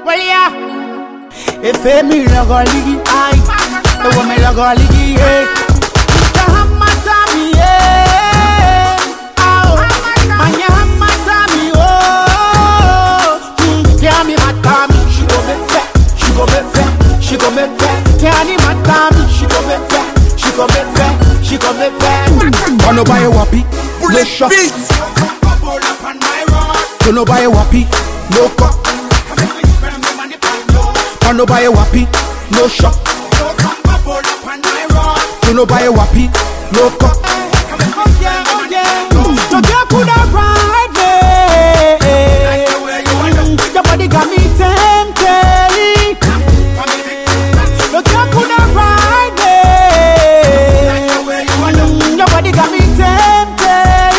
Well, yeah. If me logo ligi, aye. The woman logo ligi, yeah. Hammatami, yeah. Oh, manya hammatami, oh. Kiami matami, she go me back, she go me back, she go me back. Kiani matami, she go me back, she go me back, she go me back. Wanna buy a wappy? Bullet shot. Don't buy a wappy, no cup. Don't buy a wappy, no shot. Don't buy a wappy, no cup. So you could have ride me. Your body got me tempted. So you could have ride me. Your body got me tempted.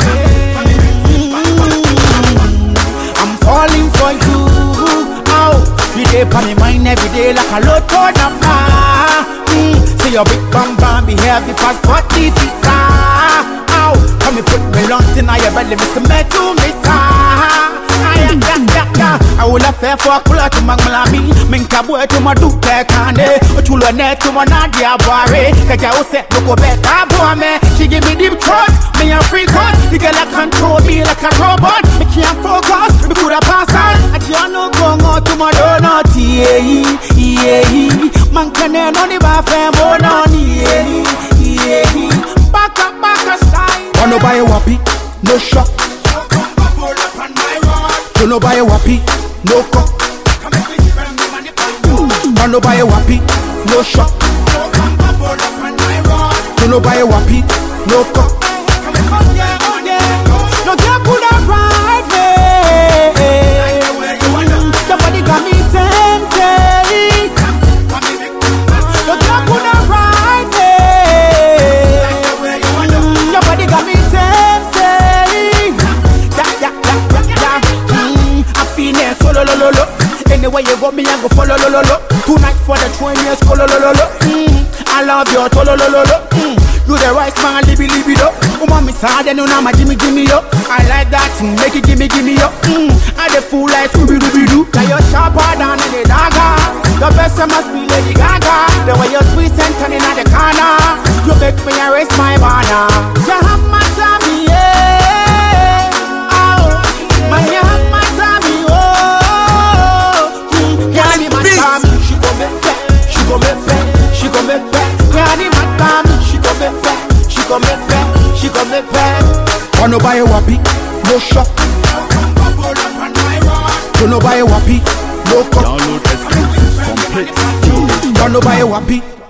I'm falling for you. Oh, you dey on my mind every day like a lotto number. See your big bam bam be heavy past 40 feet. Ow, come and put me long in your belly, Mr. Metal I will have fair for a cooler to Mangalami, Minkabu to my Duke Kane, Chula net to my Nadia Barre, Kakao set look back, Abuame, she give me deep trust, me a free cut, you get like control me like a robot, I can't focus, we could have passed out, I can't no go on to my donut, man can only buy fam on, back up, style. Wanna buy a wappy, no shot. Don't buy a wappy, no cup. Wanna buy a wappy, no shot. Don't buy a wappy, no cup. No girl could have ride me. Somebody got me tempted. No girl could have ride me. Somebody got me tempted. Solo lo lo lo. Anyway you got me, I go follow lo lo lo. Tonight for the 20 years, lo lo lo lo. I love you, lo lo lo lo. You the right man, libby libby do. Mama sad and now my Jimmy yo. I like that, make it gimme yo. I the fool like Scooby Dooby Doo. Now you're sharper than the dagger. The best must be Lady Gaga. The way you twist and turn in at the corner, you make me erase my banner. You have my time, yeah. Oh, my she go me back. Yani madam, she go me back. She go me back. She go me back. Wanna buy a wappy, no shop. Don't buy a wappy, no cup. Download exclusive from Play. Wanna buy a wappy.